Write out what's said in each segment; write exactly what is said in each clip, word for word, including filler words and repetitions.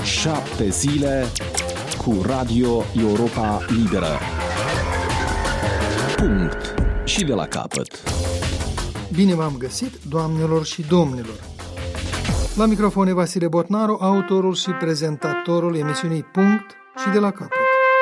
Șapte zile cu Radio Europa Liberă. Punct. Și de la capăt. Bine v-am găsit, doamnelor și domnilor. La microfon e Vasile Botnaru, autorul și prezentatorul emisiunii Punct și de la capăt.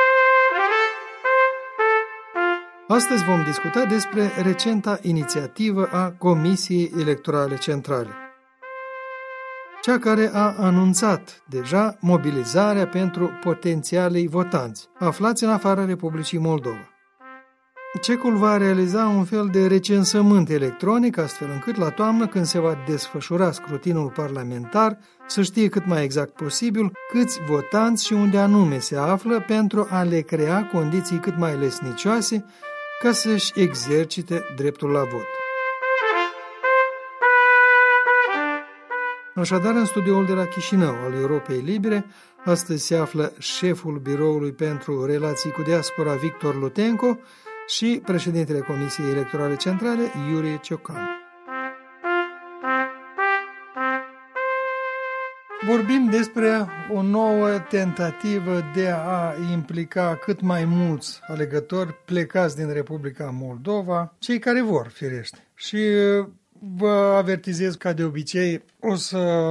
Astăzi vom discuta despre recenta inițiativă a Comisiei Electorale Centrale, cea care a anunțat deja mobilizarea pentru potențialii votanți aflați în afara Republicii Moldova. Cecul va realiza un fel de recensământ electronic, astfel încât la toamnă, când se va desfășura scrutinul parlamentar, să știe cât mai exact posibil câți votanți și unde anume se află pentru a le crea condiții cât mai lesnicioase ca să-și exercite dreptul la vot. Așadar, în studioul de la Chișinău al Europei Libere, astăzi se află șeful Biroului pentru Relații cu Diaspora, Victor Lutenco, și președintele Comisiei Electorale Centrale, Iurie Ciocan. Vorbim despre o nouă tentativă de a implica cât mai mulți alegători plecați din Republica Moldova, cei care vor, firește. Și vă avertizez, ca de obicei, o să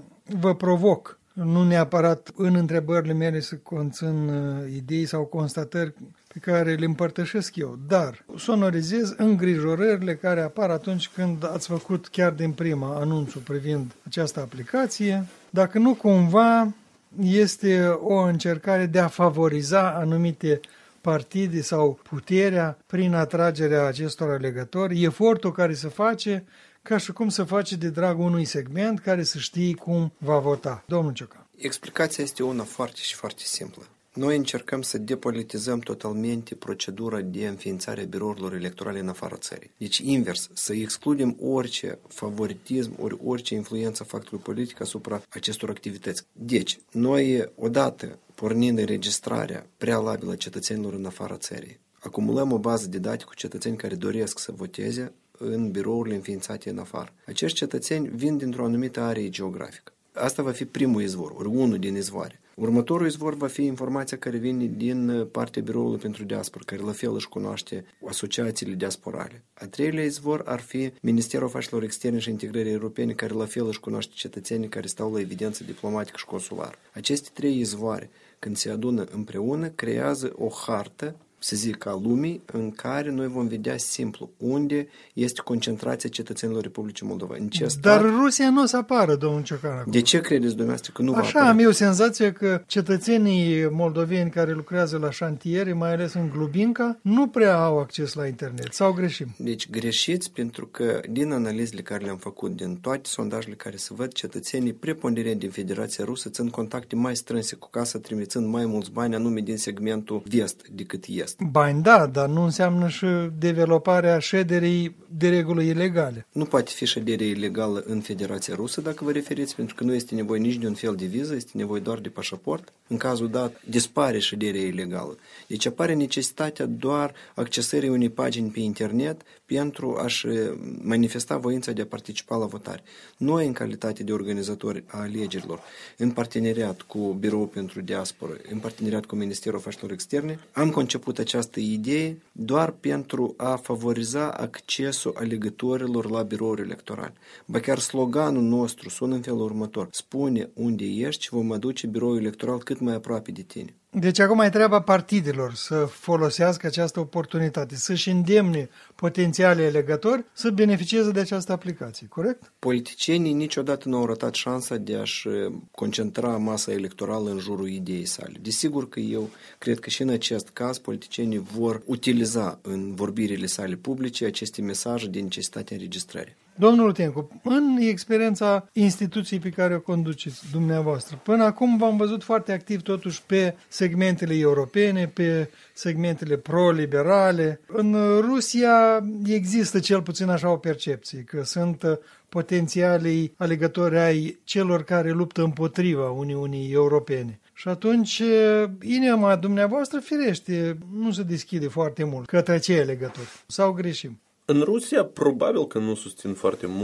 vă provoc, nu neapărat în întrebările mele să conțin idei sau constatări pe care le împărtășesc eu, dar sonorizez îngrijorările care apar atunci când ați făcut chiar din prima anunțul privind această aplicație, dacă nu cumva este o încercare de a favoriza anumite partide sau puterea prin atragerea acestor alegători, efortul care se face ca și cum se face de dragul unui segment care să știe cum va vota. Domnul Ciocan. Explicația este una foarte și foarte simplă. Noi încercăm să depolitizăm totalmente procedura de înființare a birourilor electorale în afara țării. Deci invers, să excludem orice favoritism, ori orice influență factorului politic asupra acestor activități. Deci, noi odată pornind înregistrarea prealabilă cetățenilor în afara țării, acumulăm o bază de date cu cetățeni care doresc să voteze în birourile înființate în afară. Acești cetățeni vin dintr-o anumită arie geografică. Asta va fi primul izvor, ori unul din izvoare. Următorul izvor va fi informația care vine din partea Biroului pentru Diaspora, care la fel își cunoaște asociațiile diasporale. A treilea izvor ar fi Ministerul Afacerilor Externe și Integrării Europene, care la fel își cunoaște cetățenii care stau la evidență diplomatică și consulară. Aceste trei izvoare, când se adună împreună, creează o hartă, să zic, a lumii, în care noi vom vedea simplu unde este concentrația cetățenilor Republicii Moldova. În ce Dar stat... Rusia nu o să apară, domnul Ciocan. Acum. De ce credeți dumneavoastră că nu Așa va apărea? am eu senzația că cetățenii moldoveni care lucrează la șantiere, mai ales în Glubinca, nu prea au acces la internet. Sau greșim? Deci greșiți, pentru că din analizele care le-am făcut, din toate sondajele care se văd, cetățenii preponderent din Federația Rusă țin contacte mai strânse cu casa, trimițând mai mulți bani, anume din segmentul vest decât est. Bani, da, dar nu înseamnă și developarea șederii de regulă ilegale. Nu poate fi ședere ilegală în Federația Rusă, dacă vă referiți, pentru că nu este nevoie nici de un fel de viză, este nevoie doar de pașaport. În cazul dat, dispare șederea ilegală. Deci apare necesitatea doar accesării unei pagini pe internet pentru a-și manifesta voința de a participa la votare. Noi, în calitate de organizatori a alegerilor, în parteneriat cu Biroul pentru Diaspora, în parteneriat cu Ministerul Afacerilor Externe, am conceput această idee doar pentru a favoriza accesul alegătorilor la birouri electorale. Ba chiar sloganul nostru sună în felul următor: spune unde ești și vom aduce biroul electoral cât mai aproape de tine. Deci acum mai treaba partidelor să folosească această oportunitate, să-și îndemne potențialii alegători să beneficieze de această aplicație, corect? Politicienii niciodată nu au ratat șansa de a-și concentra masa electorală în jurul ideii sale. Desigur că eu cred că și în acest caz politicienii vor utiliza în vorbirile sale publice aceste mesaje de necesitatea înregistrării. Domnul Lutenco, în experiența instituției pe care o conduceți dumneavoastră, până acum v-am văzut foarte activ totuși pe segmentele europene, pe segmentele pro-liberale. În Rusia există cel puțin așa o percepție, că sunt potențialii alegători ai celor care luptă împotriva Uniunii Europene. Și atunci inima dumneavoastră, firește, nu se deschide foarte mult către acei alegători. Sau greșim? În Rusia probabil că nu susțin foarte mult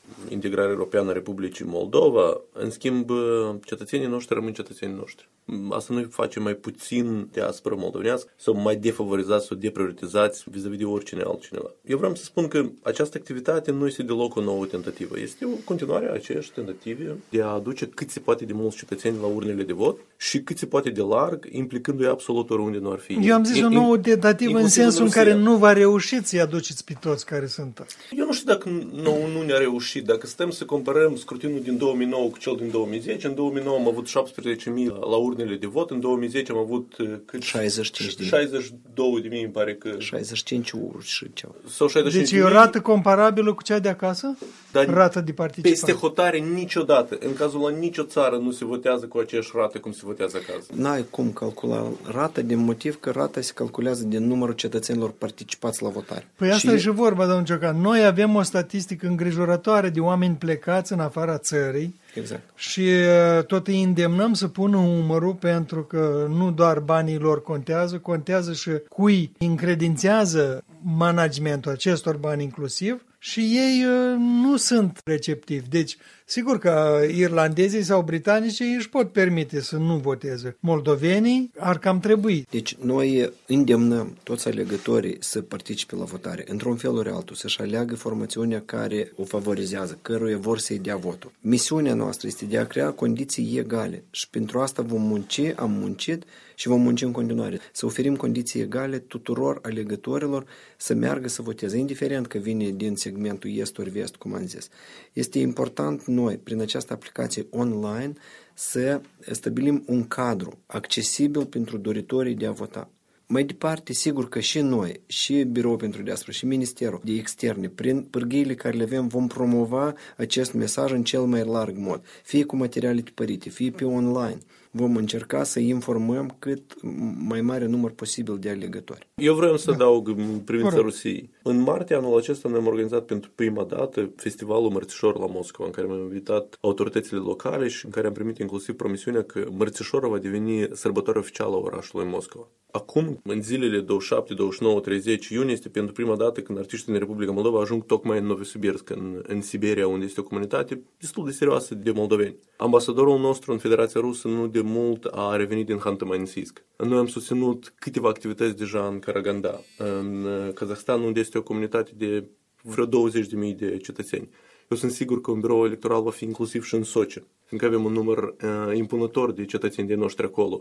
integrarea europeană a Republicii Moldova, în schimb, cetățenii noștri rămân cetățenii noștri. Asta nu îi face mai puțin diaspora moldovenească sau mai defavorizați sau deprioritizați vis-a-vis de oricine altcineva. Eu vreau să spun că această activitate nu este deloc o nouă tentativă. Este o continuare a aceeași tentative de a aduce cât se poate de mulți cetățeni la urnele de vot și cât se poate de larg, implicându-i absolut oriunde nu ar fi. Eu am zis o nouă tentativă în sensul în care nu va reuși să-i aduceți pe toți care sunt. Eu nu știu dacă nu, nu ne-a reușit. Dacă stăm să comparăm scrutinul din două mii nouă cu cel din două mii zece, în două mii nouă am avut șaptesprezece mii la urnele de vot, în două mii zece am avut cât? șaizeci și cinci de mii. șaizeci și două de mii, îmi pare că... șaizeci și cinci și ceva. Sau șaizeci și cinci deci e o rată comparabilă cu cea de acasă? Dar rată de participare. Peste hotare niciodată. În cazul la nicio țară nu se votează cu aceeași rată cum se votează acasă. N-ai cum calcula rata din motiv că rata se calculează din numărul cetățenilor participați la votare. Păi asta și... e și vorba, domnul Ciocan. Noi avem o statistică îngrijorătoare de oameni plecați în afara țării. Exact. Și tot îi îndemnăm să pună umărul, pentru că nu doar banii lor contează, contează și cui încredințează managementul acestor bani inclusiv și ei nu sunt receptivi. Deci, sigur că irlandezii sau britanicii își pot permite să nu voteze. Moldovenii ar cam trebui. Deci noi îndemnăm toți alegătorii să participe la votare, într-un fel ori altul, să-și aleagă formațiunea care o favorizează, căruia vor să-i dea votul. Misiunea noastră este de a crea condiții egale și pentru asta vom munci, am muncit și vom munci în continuare. Să oferim condiții egale tuturor alegătorilor să meargă să voteze, indiferent că vine din segmentul est ori vest, cum am zis. Este important noi, prin această aplicație online, să stabilim un cadru accesibil pentru doritorii de a vota. Mai departe, sigur că și noi, și Biroul pentru Diaspora, și Ministerul de Externe, prin pârghiile care le avem, vom promova acest mesaj în cel mai larg mod, fie cu materiale tipărite, fie pe online. Vom încerca să informăm cât mai mare număr posibil de alegători. Eu vreau să da. adaug în privința Rusiei. În martie anul acesta ne-am organizat pentru prima dată Festivalul Mărțișor la Moscova, în care am invitat autoritățile locale și în care am primit inclusiv promisiunea că Mărțișorul va deveni sărbătoare oficială a orașului Moscova. Acum, în zilele douăzeci și șapte, douăzeci și nouă, treizeci iunie, este pentru prima dată când artiștii din Republica Moldova ajung tocmai în Novosibirsk, în, în Siberia, unde este o comunitate destul de serioasă de moldoveni. Ambasadorul nostru în Federația Rusă nu de mult a revenit din Hanты-Mансийsk. Noi am susținut câteva activități deja în Karaganda, în Kazahstan, unde este o comunitate de vreo douăzeci de mii de cetățeni. Eu sunt sigur că un birou electoral va fi inclusiv și în Sochi, fiindcă avem un număr uh, impunător de cetățeni de noștri acolo.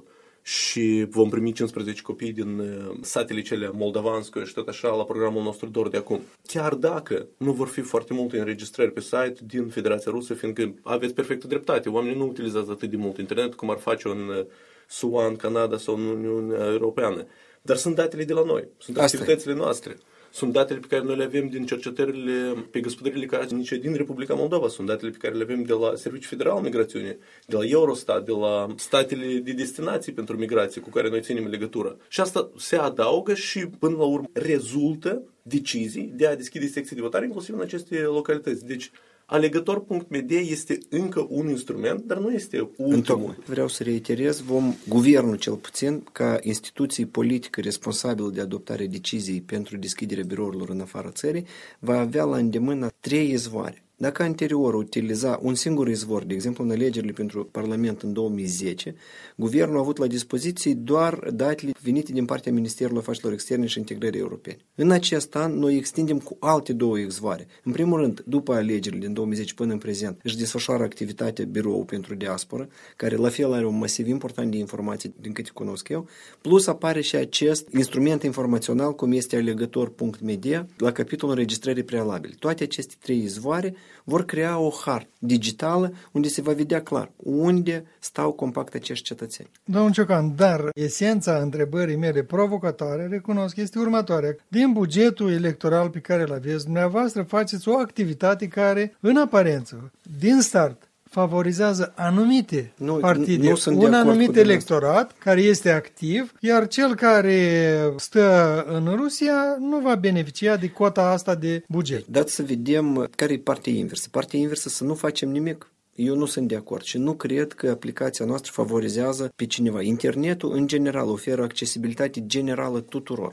Și vom primi cincisprezece copii din satele cele Moldovanskoe și tot așa la programul nostru doar de acum. Chiar dacă nu vor fi foarte multe înregistrări pe site din Federația Rusă, fiindcă aveți perfectă dreptate, oamenii nu utilizează atât de mult internet cum ar face în S U A, în Canada sau în Uniunea Europeană. Dar sunt datele de la noi, sunt Asta activitățile e. noastre. Sunt datele pe care noi le avem din cercetările pe gospodările casnice din Republica Moldova. Sunt datele pe care le avem de la Serviciul Federal Migrațiune, de la Eurostat, de la statele de destinații pentru migrație cu care noi ținem legătură. Și asta se adaugă și până la urmă rezultă decizii de a deschide secții de votare inclusiv în aceste localități. Deci alegător punct m d este încă un instrument, dar nu este ultimul. Vreau să reiterez, vom, guvernul cel puțin, ca instituție politică responsabilă de adoptarea deciziei pentru deschiderea birourilor în afara țării, va avea la îndemână trei izvoare. Dacă anterior utiliza un singur izvor, de exemplu în alegerile pentru Parlament în două mii zece, guvernul a avut la dispoziție doar datele venite din partea Ministerului Afacerilor Externe și Integrării Europene. În acest an, noi extindem cu alte două izvoare. În primul rând, după alegerile din două mii zece până în prezent, își desfășoară activitatea Biroul pentru Diaspora, care la fel are un masiv important de informații, din câte cunosc eu, plus apare și acest instrument informațional, cum este alegător punct m d, la capitolul înregistrării prealabile. Toate aceste trei izvoare vor crea o hartă digitală unde se va vedea clar unde stau compact acești cetățeni. Domnul Ciocan, dar esența întrebării mele provocatoare, recunosc, este următoarea. Din bugetul electoral pe care îl aveți, dumneavoastră faceți o activitate care, în aparență, din start, favorizează anumite nu, partide, nu, nu un anumit electorat care este activ, iar cel care stă în Rusia nu va beneficia de cota asta de buget. Dați să vedem care e partea inversă. Partea inversă să nu facem nimic. Eu nu sunt de acord și nu cred că aplicația noastră favorizează pe cineva. Internetul, în general, oferă accesibilitate generală tuturor.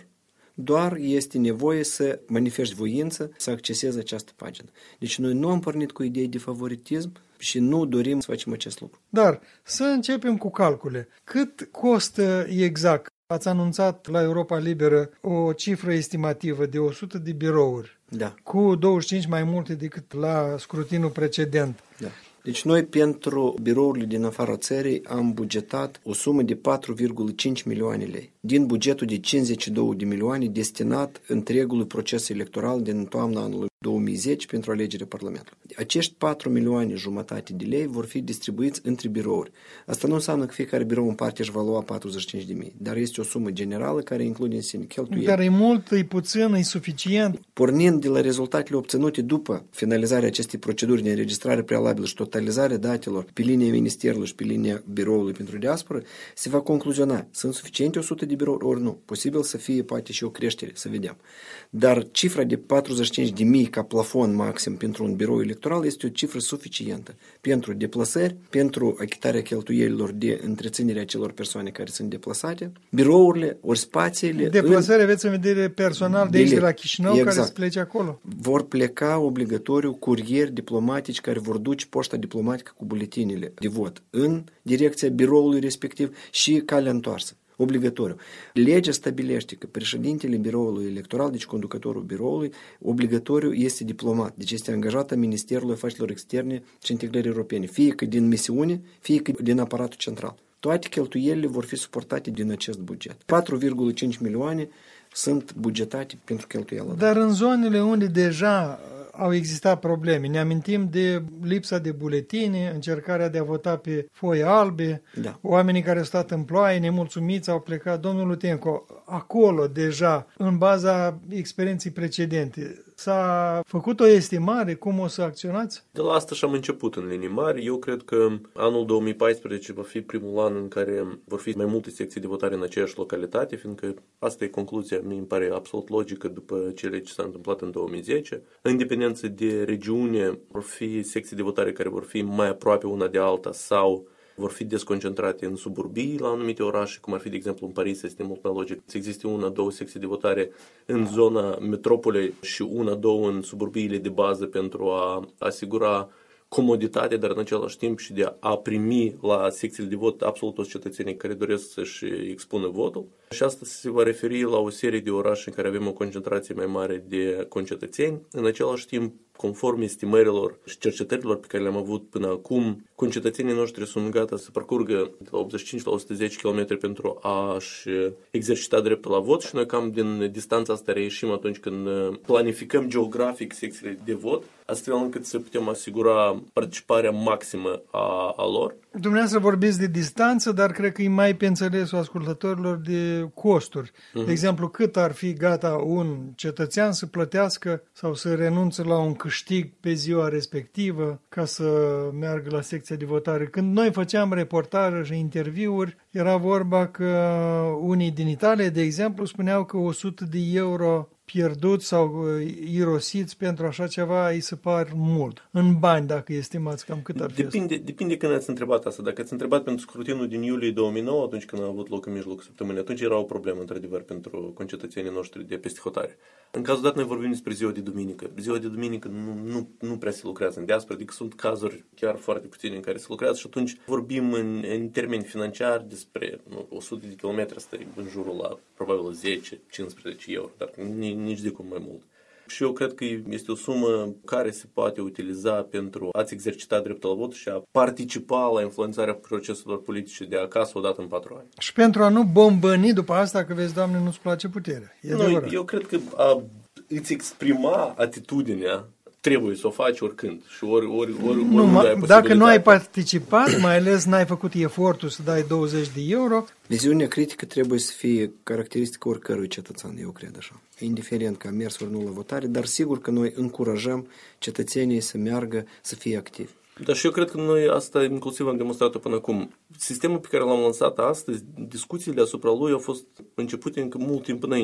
doar este nevoie să manifesti voință să accesezi această pagină. Deci noi nu am pornit cu idei de favoritism și nu dorim să facem acest lucru. Dar să începem cu calcule. Cât costă exact? Ați anunțat la Europa Liberă o cifră estimativă de o sută de birouri, Da. cu douăzeci și cinci mai multe decât la scrutinul precedent. Da. Deci noi pentru birourile din afara țării am bugetat o sumă de patru virgulă cinci milioane lei din bugetul de cincizeci și două de milioane destinat întregului proces electoral din toamna anului două mii zece pentru alegerea Parlamentului. Acești patru milioane jumătate de lei vor fi distribuiți între birouri. Asta nu înseamnă că fiecare birou în parte își va lua patruzeci și cinci de mii, dar este o sumă generală care include în sine cheltuieli. Dar e mult, e puțin, e suficient? Pornind de la rezultatele obținute după finalizarea acestei proceduri de înregistrare prealabilă și totalizarea datelor pe linia Ministerului și pe linia Biroului pentru Diasporă, se va concluziona, sunt suficiente o sută de birouri ori nu. Posibil să fie poate și o creștere, să vedem. Dar cifra de patruzeci și cinci de mii ca plafon maxim pentru un birou electoral este o cifră suficientă pentru deplasări, pentru achitarea cheltuielilor de întreținere a celor persoane care sunt deplasate, birourile ori spațiile. Deplasări în... aveți în vedere personal de aici de la Chișinău, exact, care să plece acolo? Vor pleca obligatoriu curieri diplomatici care vor duce poșta diplomatică cu buletinele de vot în direcția biroului respectiv și calea întoarsă. Obligatoriu. Legea stabilește că președintele biroului electoral, deci conducătorul biroului, obligatoriu este diplomat, deci este angajat a Ministerului Afacerilor Externe și Integrării Europene, fie că din misiune, fie că din aparatul central. Toate cheltuielile vor fi suportate din acest buget. patru virgulă cinci milioane sunt bugetate pentru cheltuielă. Dar în zonele unde deja au existat probleme, ne amintim de lipsa de buletine, încercarea de a vota pe foi albe, da. Oamenii care au stat în ploaie, nemulțumiți, au plecat. Domnul Lutenco, acolo deja, în baza experienței precedente, s-a făcut o estimare cum o să acționați? De la asta și-am început în linii mari. Eu cred că anul două mii paisprezece va fi primul an în care vor fi mai multe secții de votare în aceeași localitate, fiindcă asta e concluzia, mi îmi pare absolut logică după cele ce s-a întâmplat în două mii zece. În dependență de regiune, vor fi secții de votare care vor fi mai aproape una de alta sau vor fi desconcentrate în suburbii la anumite orașe, cum ar fi, de exemplu, în Paris, este mult mai logic să existe una, două secții de votare în zona metropolei și una, două în suburbiile de bază pentru a asigura comoditate, dar în același timp și de a primi la secțiile de vot absolut toți cetățenii care doresc să-și expună votul. Și asta se va referi la o serie de orașe în care avem o concentrație mai mare de concetățeni. În același timp, conform estimărilor și cercetărilor pe care le-am avut până acum, concetățenii noștri sunt gata să parcurgă de la optzeci și cinci la o sută zece kilometri pentru a-și exercita dreptul la vot și noi cam din distanța asta reieșim atunci când planificăm geografic secțiile de vot, astfel încât să putem asigura participarea maximă a, a lor. Dumneavoastră vorbiți de distanță, dar cred că e mai pe înțelesul ascultătorilor de costuri. Uh-huh. De exemplu, cât ar fi gata un cetățean să plătească sau să renunțe la un câștig pe ziua respectivă ca să meargă la secția de votare. Când noi făceam reportaje și interviuri, era vorba că unii din Italia, de exemplu, spuneau că o sută de euro pierduți sau irosiți pentru așa ceva îi se par mult. În bani, dacă estimați, cam cât ar fi depinde, depinde când ați întrebat asta. Dacă ați întrebat pentru scrutinul din iulie două mii nouă, atunci când a avut loc în mijlocul săptămânii, atunci era o problemă, într-adevăr, pentru concetățenii noștri de peste hotare. În cazul dat, noi vorbim despre ziua de duminică. Ziua de duminică nu, nu, nu prea se lucrează în diaspora, adică sunt cazuri chiar foarte puține în care se lucrează și atunci vorbim în, în termeni financiari despre nu, o sută de kilometri, asta e în jurul la probabil zece cincisprezece euro, dar nici de cum mai mult. Și eu cred că este o sumă care se poate utiliza pentru a-ți exercita dreptul la vot și a participa la influențarea proceselor politice de acasă odată în patru ani. Și pentru a nu bombăni după asta că vezi, Doamne, nu-ți place puterea. E nu, eu cred că a îți exprima atitudinea trebuie să o faci oricând și ori, ori, ori, nu, ori ai dacă nu ai participat, mai ales n-ai făcut efortul să dai douăzeci de euro. Viziunea critică trebuie să fie caracteristică oricărui cetățean, eu cred așa. Indiferent că a mers ori nu la votare, dar sigur că noi încurajăm cetățenii să meargă, să fie activi. Dar și eu cred că noi asta inclusiv am demonstrat-o până acum. Sistemul pe care l-am lansat astăzi, discuțiile asupra lui au fost începute încă mult timp înainte.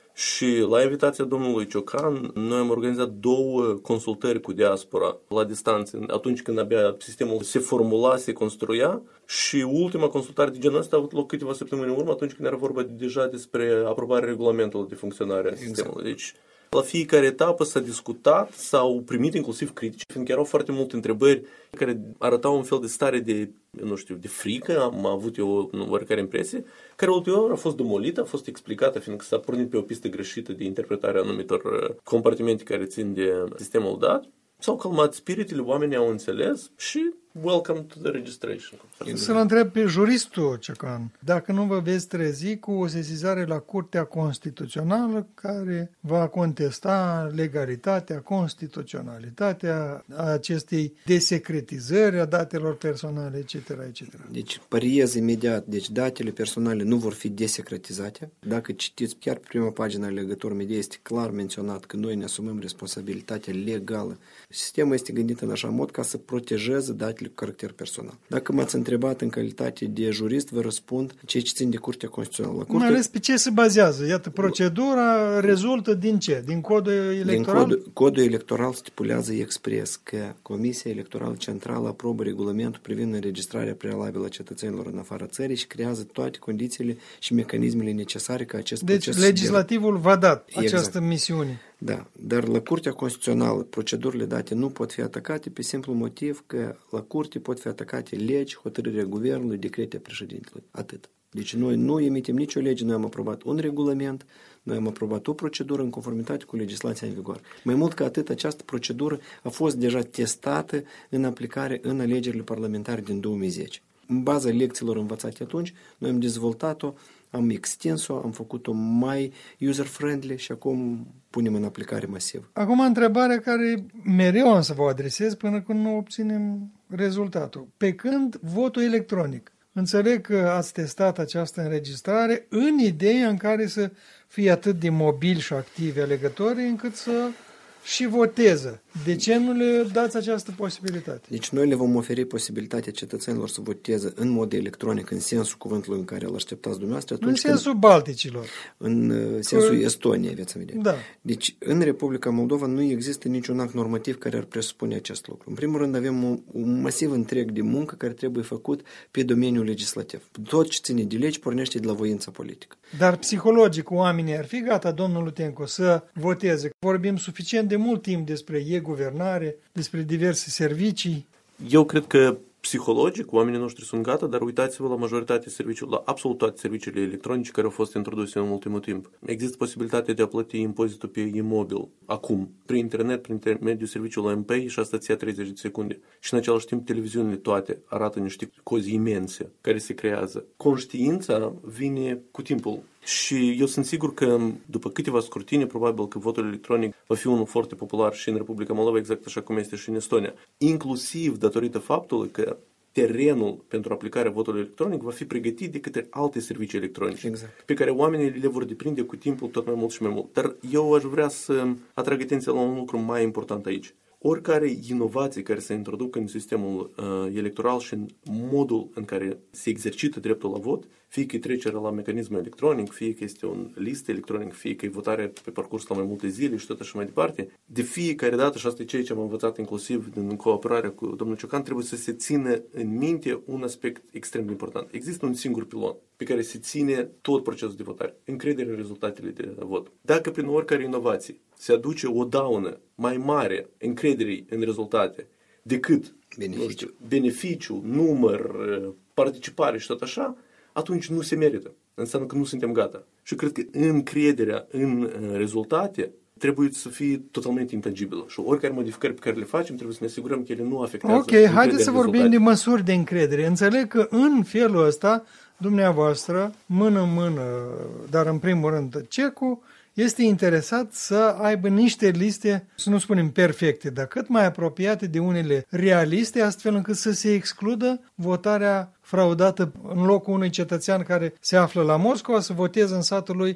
Și la invitația domnului Ciocan, noi am organizat două consultări cu diaspora la distanță, atunci când abia sistemul se formula, se construia, și ultima consultare de genul ăsta a avut loc câteva săptămâni în urmă, atunci când era vorba deja despre aprobarea regulamentului de funcționare a sistemului. Deci, la fiecare etapă s-a discutat, s-au primit inclusiv critici, fiindcă erau foarte multe întrebări care arătau un fel de stare de, nu știu, de frică, am avut eu o oarecare impresie, care ulterior a fost demolită, a fost explicată, fiindcă s-a pornit pe o pistă greșită de interpretare a anumitor compartimente care țin de sistemul dat. S-au calmat spiritele, oamenii au înțeles și welcome to the registration. Să-l întreb pe juristul Ciocan, dacă nu vă veți trezi cu o sesizare la Curtea Constituțională care va contesta legalitatea, constituționalitatea acestei desecretizări a datelor personale, et cetera, et cetera. Deci, pariez imediat, deci datele personale nu vor fi desecretizate. Dacă citiți chiar pe prima pagină a legătură media, este clar menționat că noi ne asumăm responsabilitatea legală. Sistemul este gândit în așa mod ca să protejeze datele cu caracter personal. Dacă m-ați întrebat în calitate de jurist, vă răspund ceea ce țin de Curtea Constituțională. Curtea... Mai ales pe ce se bazează? Iată, procedura rezultă din ce? Din codul electoral? Din codul, codul electoral stipulează expres că Comisia Electorală Centrală aprobă regulamentul privind înregistrarea prealabilă a cetățenilor în afara țării și creează toate condițiile și mecanismele necesare ca acest deci, proces... Deci legislativul v-a dat exact. această misiune. Da, dar la Curtea Constituțională procedurile date nu pot fi atacate pe simplu motiv că la Curte pot fi atacate legi, hotărârea Guvernului, decrete președintelui. Atât. Deci noi nu emitem nicio lege, noi am aprobat un regulament, noi am aprobat o procedură în conformitate cu legislația în vigoare. Mai mult ca atât, această procedură a fost deja testată în aplicare în alegerile parlamentare din două mii zece. În baza lecțiilor învățate atunci, noi am dezvoltat-o, am extins-o, am făcut-o mai user-friendly și acum punem în aplicare masiv. Acum întrebarea care mereu am să vă adresez până când nu obținem rezultatul. Pe când votul electronic? Înțeleg că ați testat această înregistrare în ideea în care să fie atât de mobili și activi alegătorii încât să și voteză. De ce nu le dați această posibilitate? Deci noi le vom oferi posibilitatea cetățenilor să voteze în mod electronic, în sensul cuvântului în care îl așteptați dumneavoastră. În sensul când... Balticilor. În sensul Cu... Estoniei, veți vedea. Da. Deci în Republica Moldova nu există niciun act normativ care ar presupune acest lucru. În primul rând avem un, un masiv întreg de muncă care trebuie făcut pe domeniul legislativ. Tot ce ține de legi pornește de la voința politică. Dar psihologic oamenii ar fi gata, domnul Lutencu, să voteze. Vorbim suficient de mult timp despre e-guvernare, despre diverse servicii. Eu cred că psihologic oamenii noștri sunt gata, dar uitați-vă la majoritatea serviciilor, la absolut toate serviciile electronice care au fost introduse în ultimul timp. Există posibilitatea de a plăti impozitul pe e-mobil acum, prin internet, prin intermediul serviciului M P I și asta ți ia treizeci de secunde. Și în același timp televiziunile toate arată niște cozi imense care se creează. Conștiința vine cu timpul. Și eu sunt sigur că după câteva scrutine, probabil că votul electronic va fi unul foarte popular și în Republica Moldova, exact așa cum este și în Estonia. Inclusiv datorită faptului că terenul pentru aplicarea votului electronic va fi pregătit de către alte servicii electronice, exact. Pe care oamenii le vor deprinde cu timpul tot mai mult și mai mult. Dar eu aș vrea să atrag atenția la un lucru mai important aici. Oricare inovații care se introduc în sistemul uh, electoral și în modul în care se exercită dreptul la vot, fie că e trecerea la mecanismul electronic, fie că este un list electronic, fie că e votare pe parcurs la mai multe zile și tot așa mai departe, de fiecare dată, și asta e ceea ce am învățat inclusiv din cooperarea cu domnul Ciocan, trebuie să se țină în minte un aspect extrem de important. Există un singur pilon pe care se ține tot procesul de votare, încrederea în rezultatele de vot. Dacă prin oricare inovație se aduce o daună mai mare încrederii în rezultate decât beneficiu, nu știu, beneficiu, număr, participare și tot așa, atunci nu se merită. Înseamnă că nu suntem gata. Și cred că încrederea în rezultate trebuie să fie totalmente intangibilă. Și oricare modificări pe care le facem, trebuie să ne asigurăm că ele nu afectează. Ok, haideți să vorbim de măsuri de încredere. Înțeleg că în felul ăsta, dumneavoastră, mână-mână, dar în primul rând Cecu, este interesat să aibă niște liste, să nu spunem perfecte, dar cât mai apropiate de unele realiste, astfel încât să se excludă votarea fraudată în locul unui cetățean care se află la Moscova, să voteze în satul lui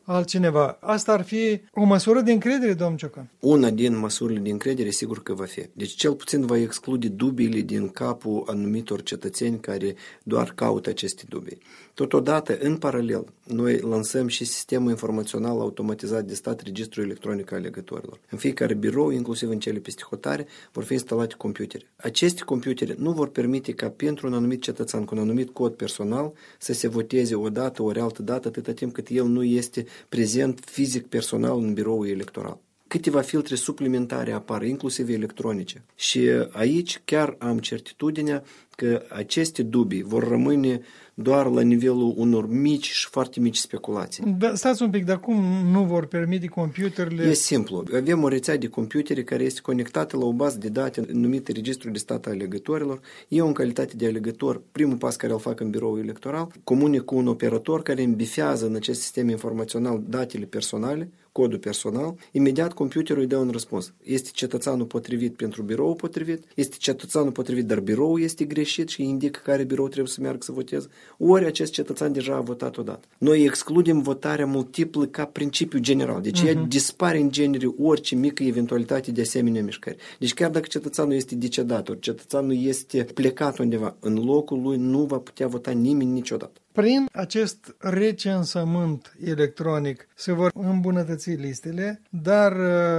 altcineva. Asta ar fi o măsură de încredere, domnul Ciocan? Una din măsurile de încredere, sigur că va fi. Deci cel puțin va exclude dubiile din capul anumitor cetățeni care doar caută aceste dubii. Totodată, în paralel, noi lansăm și sistemul informațional automatizat de stat, registrul electronic al alegătorilor. În fiecare birou, inclusiv în cele peste hotare, vor fi instalate computere. Aceste computere nu vor permite ca pentru un anumit cetățean cu un anumit cod personal să se voteze o dată, ori altă dată, atâta timp cât el nu este prezent fizic personal în biroul electoral. Câteva filtre suplimentare apar, inclusiv electronice. Și aici chiar am certitudinea că aceste dubii vor rămâne doar la nivelul unor mici și foarte mici speculații. Da, stați un pic, dar cum nu vor permite computerele? E simplu. Avem o rețea de computere care este conectată la o bază de date numită Registrul de Stat al Alegătorilor. Eu, în calitate de alegător, primul pas care îl fac în biroul electoral, comunic cu un operator care îmi bifează în acest sistem informațional datele personale, codul personal, imediat computerul îi dă un răspuns. Este cetățeanul potrivit pentru birou potrivit, este cetățeanul potrivit, dar birou este greșit și indică care birou trebuie să meargă să voteze, ori acest cetățean deja a votat odată. Noi excludem votarea multiplă ca principiu general, deci uh-huh. ea dispare în genere orice mică eventualitate de asemenea mișcări. Deci chiar dacă cetățeanul este decedat, ori cetățeanul este plecat undeva, în locul lui nu va putea vota nimeni niciodată. Prin acest recensământ electronic se vor îmbunătăți listele, dar,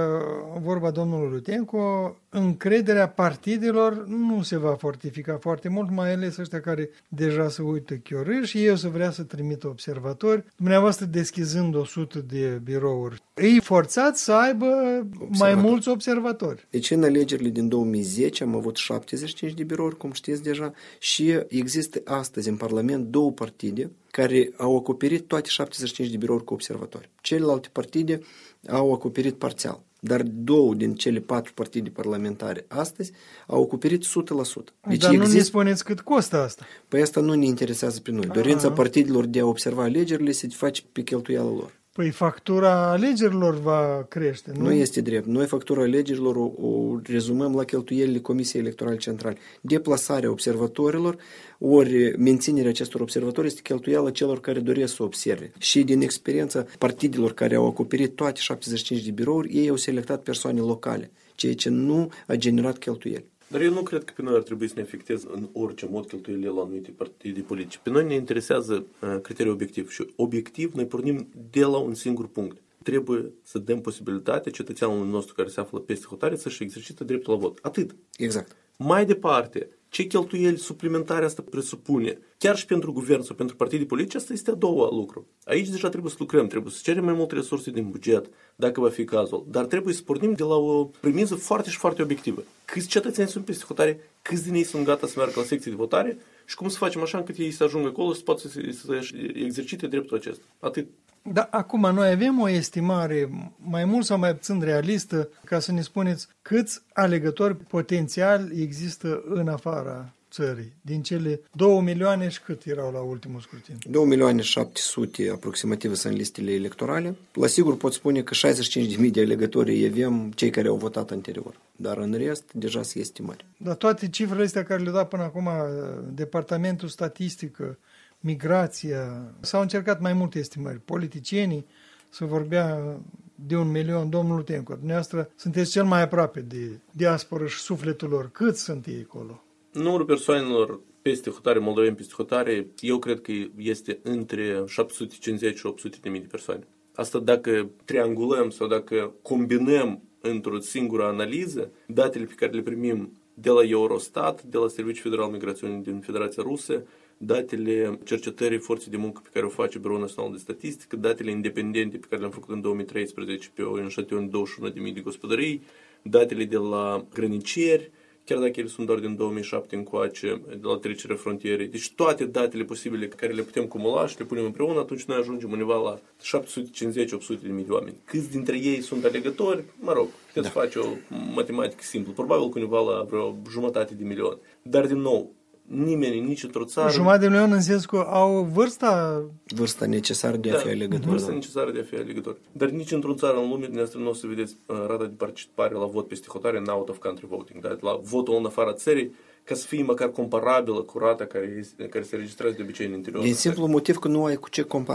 vorba domnului Lutenco, încrederea partidelor nu se va fortifica foarte mult, mai ales ăștia care deja se uită chiorâși și eu să vrea să trimită observatori. Dumneavoastră, deschizând o sută de birouri, îi forțați să aibă mai mulți observatori. Deci în alegerile din două mii zece am avut șaptezeci și cinci de birouri, cum știți deja, și există astăzi în Parlament două partide care au acoperit toate șaptezeci și cinci de birouri cu observatori. Celelalte partide au acoperit parțial, dar două din cele patru partide parlamentare astăzi au acoperit o sută la sută. Deci dar exist... nu ne spuneți cât costă asta? Păi asta nu ne interesează pe noi. Dorința Aha. partidelor de a observa alegerile se face pe cheltuiala lor. Păi factura alegerilor va crește, nu? Nu este drept. Noi factura alegerilor o, o rezumăm la cheltuielile Comisiei Electorale Centrale. Deplasarea observatorilor, ori menținerea acestor observatori este cheltuiala celor care doresc să observe. Și din experiența partidelor care au acoperit toate șaptezeci și cinci de birouri, ei au selectat persoane locale, ceea ce nu a generat cheltuieli. Dar eu nu cred că pe noi ar trebui să ne afecteze în orice mod cheltuielile la anumite partide politice. Pe noi ne interesează uh, criteriul obiectiv și obiectiv noi pornim de la un singur punct. Trebuie să dăm posibilitatea cetățeanului nostru care se află peste hotare să-și exercită dreptul la vot. Atât. Exact. Mai departe, ce cheltuieli suplimentare asta presupune? Chiar și pentru guvern sau pentru partide politice, asta este a doua lucru. Aici deja trebuie să lucrăm, trebuie să cerem mai multe resurse din buget, dacă va fi cazul, dar trebuie să pornim de la o premisă foarte și foarte obiectivă. Câți cetățeni sunt peste hotare, câți din ei sunt gata să meargă la secții de votare și cum să facem așa încât ei să ajungă acolo să poată să, să exercite dreptul acesta. Atât. Da, acum noi avem o estimare mai mult sau mai puțin realistă ca să ne spuneți câți alegători potențiali există în afara țării, din cele două milioane și cât erau la ultimul scrutin? două milioane șapte sute aproximativ sunt listele electorale. La sigur pot spune că șaizeci și cinci de mii de alegători avem cei care au votat anterior, dar în rest deja se estimări. Dar toate cifrele astea care le-a dat până acum Departamentul Statistică, Migrația, s-au încercat mai multe estimări. Politicienii să vorbea de un milion, domnul Lutenco, dumneavoastră sunteți cel mai aproape de diasporă și sufletul lor. Cât sunt ei acolo? Numărul persoanelor peste hotare, moldoveni peste hotare, eu cred că este între șapte sute cincizeci și opt sute de mii de persoane. Asta dacă triangulăm sau dacă combinăm într-o singură analiză datele pe care le primim de la Eurostat, de la Serviciul Federal Migrațiunii din Federația Rusă, datele cercetării forței de muncă pe care o face Biroul Național de Statistică, datele independente pe care le-am făcut în două mii treisprezece pe un șantion de douăzeci și unu de mii de gospodării, datele de la grăniceri, chiar dacă ele sunt doar din două mii șapte încoace, de la trecerea frontierei. Deci toate datele posibile care le putem cumula și le punem împreună, atunci noi ajungem undeva la șapte sute cincizeci - opt sute de mii de oameni. Câți dintre ei sunt alegători? Mă rog, puteți da. face o matematică simplă. Probabil că undeva la vreo jumătate de milion. Dar din nou, nimeni, nici într-o țară... Jumătate de milion în sens că au vârsta... Vârsta necesară de a da, fi alegător. Vârsta da. necesară de a fi alegător. Dar nici într-o țară în lume, dumneavoastră nu o să vedeți uh, rata de participare la vot peste hotare în out-of-country voting, da? La votul în afara țării, ca să fie măcar comparabilă cu rata care, care se registrează de obicei în interiorul Din simplu motiv că nu ai cu ce compara.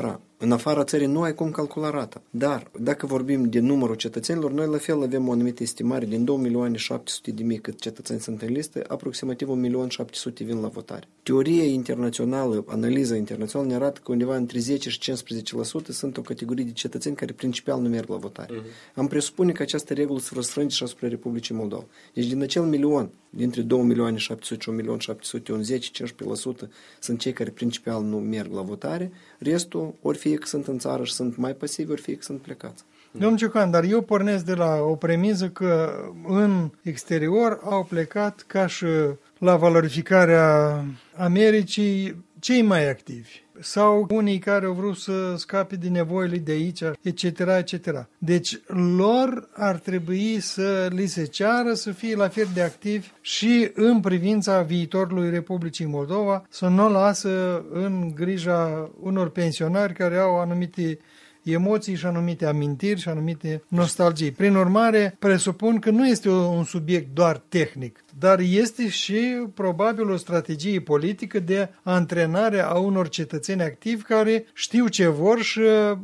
În afara țării nu ai cum calcula rata. Dar, dacă vorbim de numărul cetățenilor, noi la fel avem o anumită estimare. Din două milioane șapte sute de mii cât cetățeni sunt în listă, aproximativ un milion șapte sute vin la votare. Teoria internațională, analiza internațională ne arată că undeva între zece și cincisprezece la sută sunt o categorie de cetățeni care principial nu merg la votare. Uh-huh. Am presupune că această regulă se răsfrânge și asupra Republicii Moldova. Deci din acel milion, dintre două milioane șapte sute și un milion șapte sute, un zece cincisprezece la sută sunt cei care principial nu merg la votare, restul ori fie că sunt în țară și sunt mai pasivi, ori fie că sunt plecați. Domnul Ciocan, dar eu pornesc de la o premiză că în exterior au plecat ca și la valorificarea Americii cei mai activi sau unii care au vrut să scape din nevoile de aici, et cetera, et cetera. Deci lor ar trebui să li se ceară să fie la fel de activi și în privința viitorului Republicii Moldova, să nu o lasă în grija unor pensionari care au anumite emoții și anumite amintiri și anumite nostalgii. Prin urmare, presupun că nu este un subiect doar tehnic, dar este și probabil o strategie politică de antrenare a unor cetățeni activi care știu ce vor și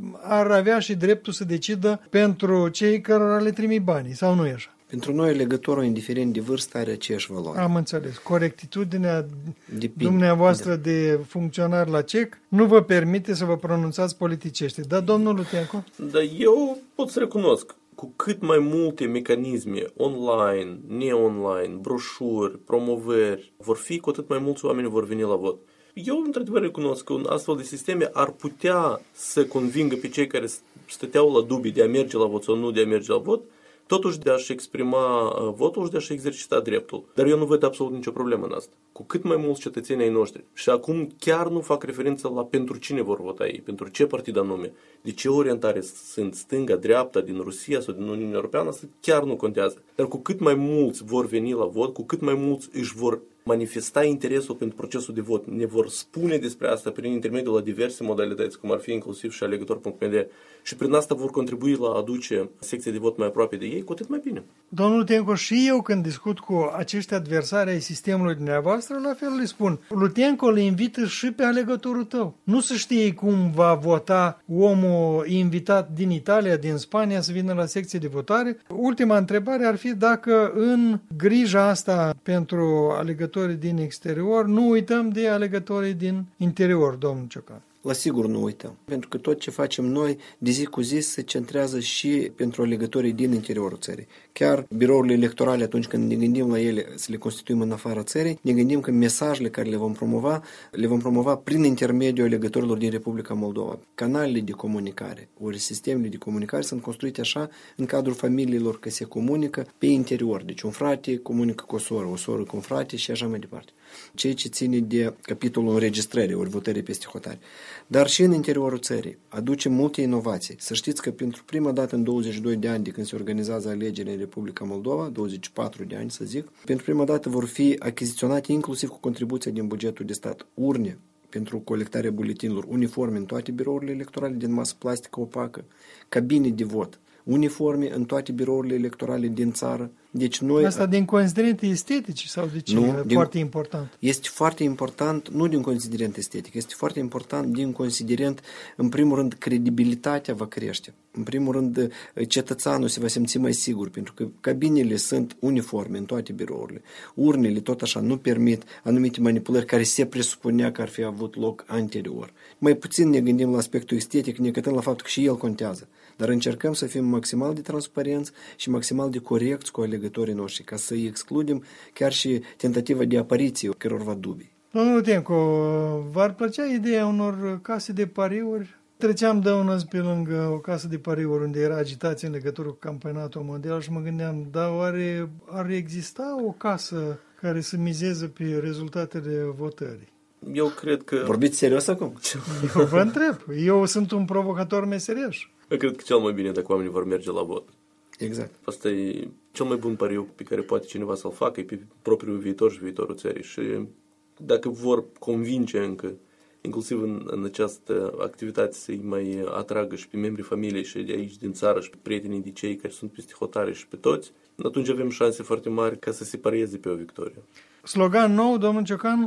ar avea și dreptul să decidă pentru cei care le trimit banii, sau nu e așa? Pentru noi, legătorul, indiferent de vârstă, are aceeași valoare. Am înțeles. Corectitudinea Depinde. dumneavoastră de funcționar la C E C nu vă permite să vă pronunțați politicește. Dar, domnul Lutencu? Dar eu pot să recunosc, cu cât mai multe mecanisme online, ne-online, broșuri, promovări vor fi, cu atât mai mulți oameni vor veni la vot. Eu, într-adevăr, recunosc că un astfel de sisteme ar putea să convingă pe cei care stăteau la dubii de a merge la vot sau nu de a merge la vot, totuși de a-și exprima votul și de a-și exercita dreptul. Dar eu nu văd absolut nicio problemă în asta. Cu cât mai mulți cetățeni ai noștri. Și acum chiar nu fac referință la pentru cine vor vota ei, pentru ce partid anume, de ce orientare sunt, stânga, dreapta, din Rusia sau din Uniunea Europeană, asta chiar nu contează. Dar cu cât mai mulți vor veni la vot, cu cât mai mulți își vor manifesta interesul pentru procesul de vot, ne vor spune despre asta prin intermediul la diverse modalități, cum ar fi inclusiv și alegător punct m d, și prin asta vor contribui la a aduce secția de vot mai aproape de ei, cu atât mai bine. Domnul Tenco, și eu când discut cu acești adversari ai sistemului dumneavoastră, la fel le spun. Lutenco le invită și pe alegătorul tău. Nu se știe cum va vota omul invitat din Italia, din Spania, să vină la secție de votare. Ultima întrebare ar fi dacă în grija asta pentru alegătorii din exterior nu uităm de alegătorii din interior, domnul Ciocan. La sigur nu uităm, pentru că tot ce facem noi de zi cu zi se centrează și pentru alegătorii din interiorul țării. Chiar birourile electorale, atunci când ne gândim la ele să le constituim în afara țării, ne gândim că mesajele care le vom promova, le vom promova prin intermediul alegătorilor din Republica Moldova. Canalele de comunicare, ori sistemele de comunicare sunt construite așa în cadrul familiilor, că se comunică pe interior. Deci un frate comunică cu o soră, o soră cu un frate și așa mai departe. Ceea ce ține de capitolul înregistrării, ori votării peste hotare. Dar și în interiorul țării aducem multe inovații. Să știți că pentru prima dată în douăzeci și doi de ani de când se organizează alegerile în Republica Moldova, douăzeci și patru de ani să zic, pentru prima dată vor fi achiziționate inclusiv cu contribuția din bugetul de stat urne pentru colectarea buletinilor, uniforme în toate birourile electorale din masă plastică opacă, cabine de vot, uniforme în toate birourile electorale din țară. Deci noi... Asta din considerente estetice sau de ce? Nu, e din... foarte important. Este foarte important, nu din considerent estetic, este foarte important din considerent, în primul rând, credibilitatea va crește. În primul rând, cetățeanul se va simți mai sigur, pentru că cabinele sunt uniforme în toate birourile. Urnele, tot așa, nu permit anumite manipulări care se presupunea că ar fi avut loc anterior. Mai puțin ne gândim la aspectul estetic, ne gândim la faptul că și el contează. Dar încercăm să fim maximal de transparenți și maximal de corecți cu alegătorii noștri, ca să îi excludem chiar și tentativa de apariție cărorva dubii. Domnul Tenco, v-ar plăcea ideea unor case de pariuri? Treceam de un pe lângă o casă de pariuri unde era agitație în legătură cu campionatul mondial și mă gândeam, dar oare ar exista o casă care să mizeze pe rezultatele votării? Eu cred că... Vorbiți serios acum? Eu vă întreb. Eu sunt un provocator meseriaș. Eu cred că cel mai bine dacă oamenii vor merge la vot. Exact. Asta e cel mai bun pariu pe care poate cineva să-l facă, e pe propriul viitor și viitorul țării. Și dacă vor convinge încă, inclusiv în, în această activitate, să-i mai atragă și pe membrii familiei și de aici din țară și pe prietenii de cei care sunt peste hotare și pe toți, atunci avem șanse foarte mari ca să se parieze pe o victorie. Slogan nou, domnul Ciocan,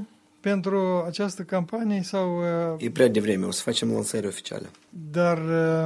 pentru această campanie sau... E prea devreme, o să facem lansări oficiale. Dar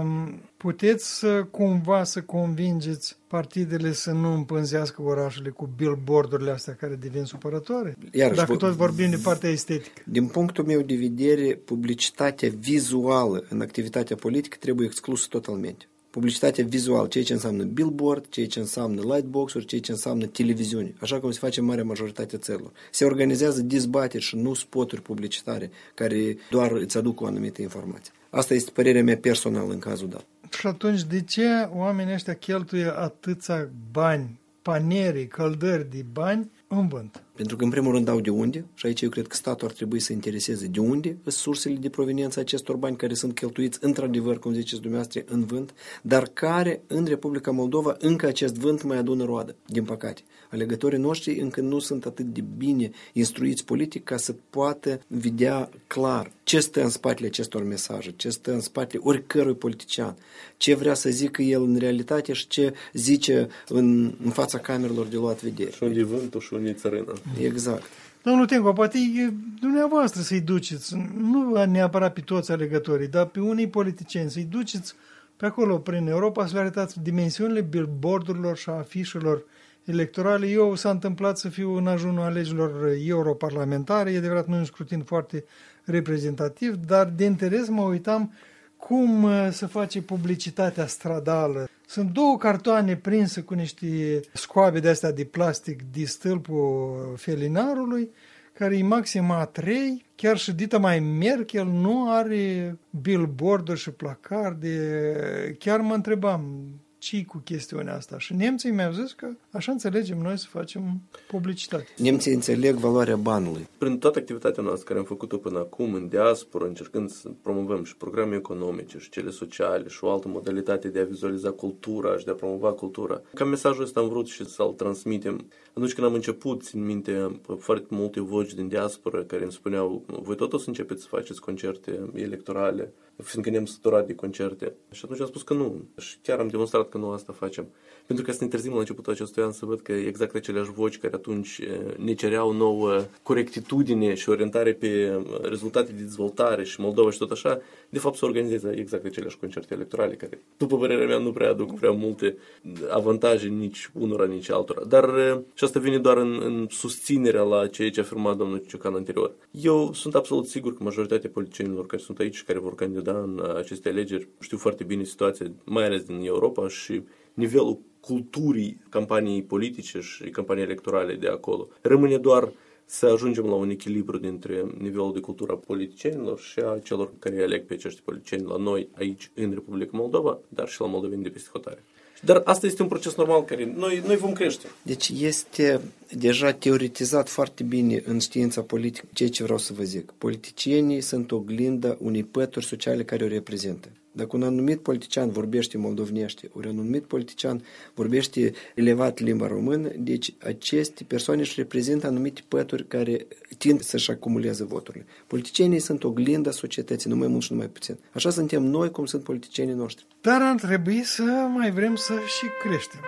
puteți să, cumva să convingeți partidele să nu împânzească orașele cu billboardurile astea care devin supărătoare? Iarăși, Dacă tot vorbim de partea estetică. Din punctul meu de vedere, publicitatea vizuală în activitatea politică trebuie exclusă totalmente. Publicitatea vizuală, ceea ce înseamnă billboard, ceea ce înseamnă lightbox-uri, ceea ce înseamnă televiziune, așa cum se face în marea majoritate a țărilor. Se organizează dezbateri și nu spoturi publicitare care doar îți aduc o anumită informație. Asta este părerea mea personală în cazul dat. Și atunci, de ce oamenii ăștia cheltuie atâția bani, panerii, căldări de bani în vânt? Pentru că, în primul rând, dau de unde, și aici eu cred că statul ar trebui să intereseze de unde sunt sursele de proveniență a acestor bani care sunt cheltuiți, într-adevăr, cum ziceți dumneavoastră, în vânt, dar care, în Republica Moldova, încă acest vânt mai adună roadă, din păcate. Alegătorii noștri încă nu sunt atât de bine instruiți politic ca să poată vedea clar ce stă în spatele acestor mesaje, ce stă în spatele oricărui politician, ce vrea să zică el în realitate și ce zice în, în fața camerelor de luat vedere. Și unde e vântul și unde e țărâna. Exact. Domnul Tenco, poate e dumneavoastră să-i duceți, nu neapărat pe toți alegătorii, dar pe unii politicieni, să-i duceți pe acolo prin Europa să le arătați dimensiunile billboardurilor și a afișelor electorale. Eu s-a întâmplat să fiu în ajunul alegerilor europarlamentare, e adevărat, nu e un scrutin foarte reprezentativ, dar de interes mă uitam cum se face publicitatea stradală. Sunt două cartoane prinse cu niște scoabe de astea de plastic de stâlpul felinarului, care e maxim A trei, chiar și dita mai Merkel nu are billboard-uri și placarde. Chiar mă întrebam, ce cu chestiunea asta? Și nemții mi-au zis că așa înțelegem noi să facem publicitate. Nemții înțeleg valoarea banului. Prin toată activitatea noastră care am făcut-o până acum în diaspora, încercând să promovăm și programe economice și cele sociale și o altă modalitate de a vizualiza cultura și de a promova cultura, ca mesajul ăsta am vrut și să-l transmitem. Atunci când am început, țin minte foarte multe voci din diaspora care îmi spuneau: voi tot o să începeți să faceți concerte electorale, fiindcă ne-am săturat de concerte. Și atunci am spus că nu. Și chiar am demonstrat că nu asta facem. Pentru că să ne trezim la începutul acestui an să văd că exact aceleași voci care atunci ne cereau nouă corectitudine și orientare pe rezultate de dezvoltare și Moldova și tot așa, de fapt se organizează exact aceleași concerte electorale care, după părerea mea, nu prea aduc prea multe avantaje nici unora, nici altora. Dar și asta vine doar în, în susținerea la ceea ce a afirmat domnul Ciocan anterior. Eu sunt absolut sigur că majoritatea politicienilor care sunt aici și care vor candida în aceste alegeri știu foarte bine situația, mai ales din Europa, și nivelul culturii campaniei politice și campaniei electorale de acolo. Rămâne doar să ajungem la un echilibru dintre nivelul de cultură a politicienilor și a celor care aleg pe acești politicieni la noi aici în Republica Moldova, dar și la moldoveni de peste hotare. Dar asta este un proces normal care noi, noi vom crește. Deci este deja teoretizat foarte bine în știința politică ceea ce vreau să vă zic. Politicienii sunt oglinda unei pături sociale care o reprezintă. Dacă un anumit politician vorbește moldovnește, ori un anumit politician vorbește elevat limba română, deci aceste persoane își reprezintă anumite pături care tind să-și acumuleze voturile. Politicienii sunt oglinda societății, nu mai mult și nu mai puțin. Așa suntem noi cum sunt politicienii noștri. Dar ar trebui să mai vrem să și creștem.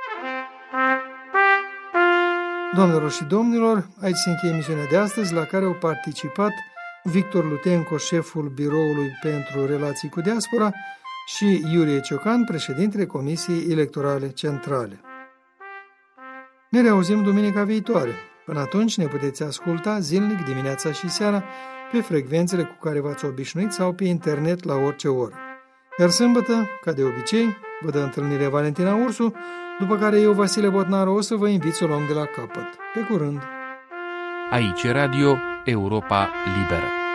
Doamnelor și domnilor, aici se încheie emisiunea de astăzi, la care au participat Victor Lutenco, șeful Biroului pentru Relații cu Diaspora, și Iurie Ciocan, președintele Comisiei Electorale Centrale. Ne reauzim duminica viitoare. Până atunci ne puteți asculta zilnic, dimineața și seara, pe frecvențele cu care v-ați obișnuit sau pe internet la orice oră. Iar sâmbătă, ca de obicei, vă dă întâlnire Valentina Ursu, după care eu, Vasile Botnaru, o să vă invit să o luăm de la capăt. Pe curând! Aici Radio Europa Liberă.